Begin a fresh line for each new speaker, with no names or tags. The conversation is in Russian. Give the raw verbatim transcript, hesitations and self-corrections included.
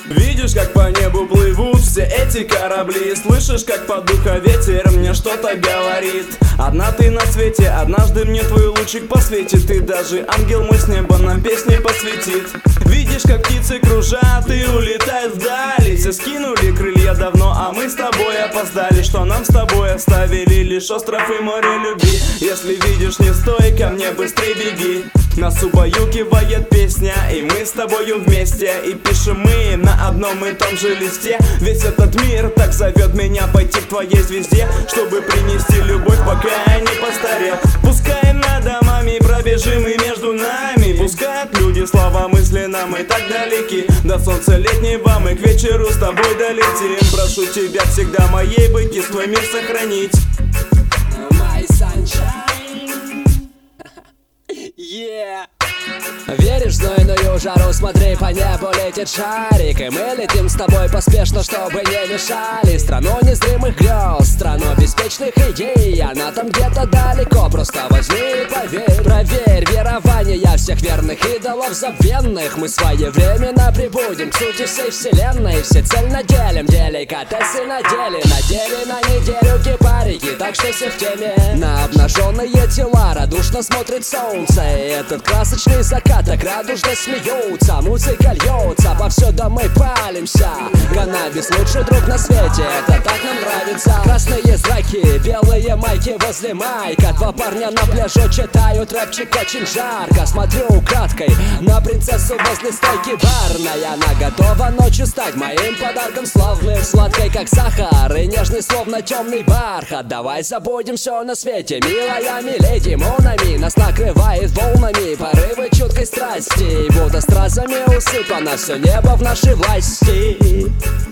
Видишь, как по небу плывут все эти корабли, слышишь, как по духу ветер мне что-то говорит. Одна ты на свете, однажды мне твой лучик посветит, и даже ангел мой с неба нам песни посвятит. Видишь, как птицы кружат и улетают вдали, все скинули крылья давно, а мы с тобой опоздали. Что нам с тобой оставили лишь остров и море любви. Если видишь, не стой, ко мне быстрей беги. Нас убаюкивает песня, и мы с тобою вместе, и пишем мы на одном и том же листе. Весь этот мир так зовет меня пойти к твоей звезде, чтобы принести любовь, пока я не постарел. Пускай над домами пробежим и между нами, пускай люди слова мысли нам и так далеки. До солнца летнего мы к вечеру с тобой долетим. Прошу тебя всегда моей быть и свой мир сохранить.
My sunshine. Yeah. Веришь в знойную жару, смотри, по небу летит шарик, и мы летим с тобой поспешно, чтобы не мешали. Страну незримых грез, страну беспечных идей, она там где-то далеко, просто возьми и поверь. Проверь верования всех верных идолов забвенных. Мы своевременно прибудем к сути всей вселенной, всецельно делим деликатесы на деле, на деле на неделю кипарики, так что все в теме. На обнаженные тела радушно смотрит солнце, и этот красочный закат так радужно смеются. Музыка льется, повсюду мы палимся. Каннабис лучший друг на свете, это так нам нравится. Красные зраки, белые майки возле майка. Два парня на пляжу читают рэпчик очень жарко. Смотрю украдкой на принцессу возле стойки барной. Она готова ночью стать моим подарком славным, сладкой как сахар и нежный словно темный бархат. Давай забудем все на свете, милая миледи Монами. Нас накрывает волнами порывы чуткой страсти, и будто стразами усыпано все небо в нашей власти.